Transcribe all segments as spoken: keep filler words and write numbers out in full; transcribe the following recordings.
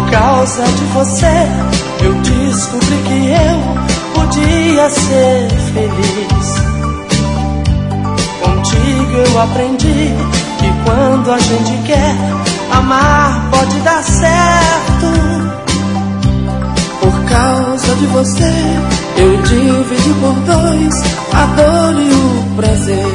causa de você, eu descobri que eu podia ser feliz. Contigo eu aprendi que quando a gente quer amar pode dar certo. Por causa de você, eu dividi por dois a dor e o prazer.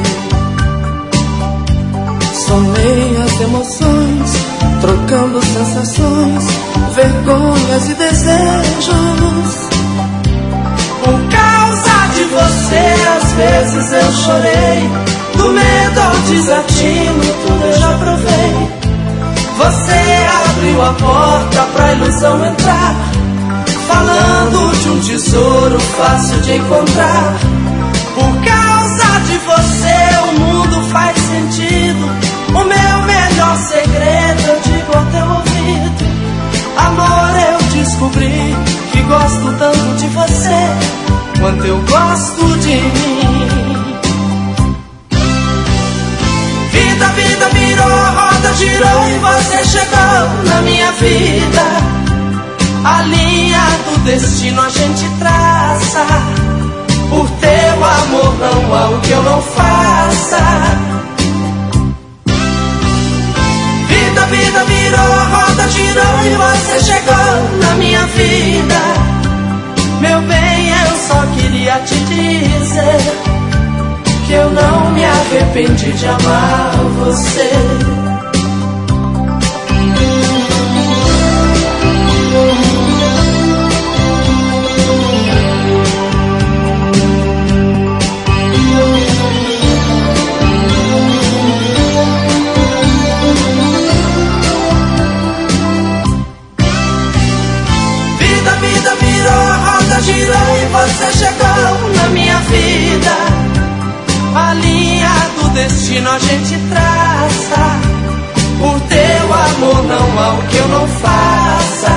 Somei as emoções, trocando sensações, vergonhas e desejos. Por causa de você, às vezes eu chorei, do medo ao desatino, tudo eu já provei. Você abriu a porta pra ilusão entrar, falando de um tesouro fácil de encontrar. Por causa de você o mundo faz sentido. O meu melhor segredo eu digo ao teu ouvido. Amor, eu descobri que gosto tanto de você quanto eu gosto de mim. Vida, vida virou, a roda girou e você chegou na minha vida. A linha do destino a gente traça. Por teu amor não há o que eu não faça. Vida, vida virou, a roda girou e você chegou na minha vida. Meu bem, eu só queria te dizer que eu não me arrependi de amar você. Girou e você chegou na minha vida. A linha do destino a gente traça. Por teu amor não há o que eu não faça.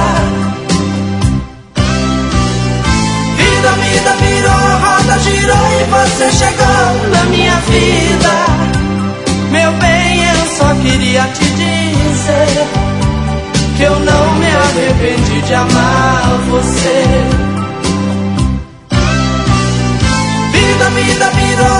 Vida, vida virou, a roda girou e você chegou na minha vida. Meu bem, eu só queria te dizer que eu não me arrependi de amar você. Vida, vida virou,